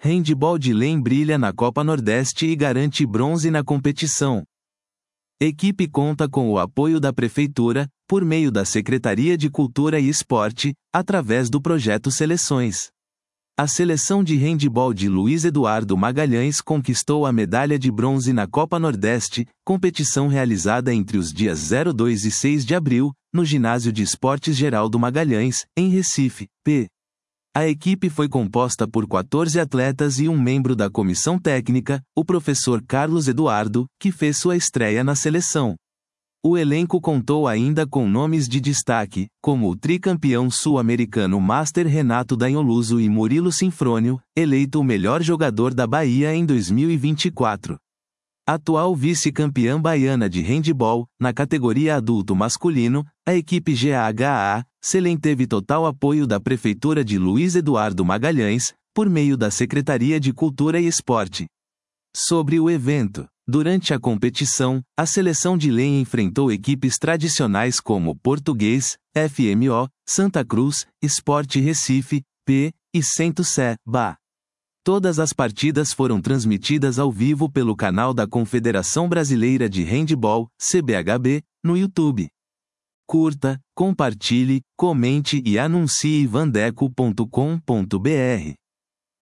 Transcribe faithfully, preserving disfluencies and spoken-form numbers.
Handebol de Lem brilha na Copa Nordeste e garante bronze na competição. Equipe conta com o apoio da Prefeitura, por meio da Secretaria de Cultura e Esporte, através do projeto Seleções. A seleção de handebol de Luiz Eduardo Magalhães conquistou a medalha de bronze na Copa Nordeste, competição realizada entre os dias zero dois e seis de abril, no Ginásio de Esportes Geraldo Magalhães, em Recife, P. A equipe foi composta por quatorze atletas e um membro da comissão técnica, o professor Carlos Eduardo, que fez sua estreia na seleção. O elenco contou ainda com nomes de destaque, como o tricampeão sul-americano Master Renato Danholuso e Murilo Sinfrônio, eleito o melhor jogador da Bahia em dois mil e vinte e quatro. Atual vice-campeã baiana de handebol, na categoria adulto masculino, a equipe G H A, Selem teve total apoio da Prefeitura de Luiz Eduardo Magalhães, por meio da Secretaria de Cultura e Esporte. Sobre o evento. Durante a competição, a seleção de Lem enfrentou equipes tradicionais como Português, F M O, Santa Cruz, Sport Recife, P, e Cento Sé, B A. Todas as partidas foram transmitidas ao vivo pelo canal da Confederação Brasileira de Handebol, C B H B, no YouTube. Curta, compartilhe, comente e anuncie vandeco ponto com ponto br.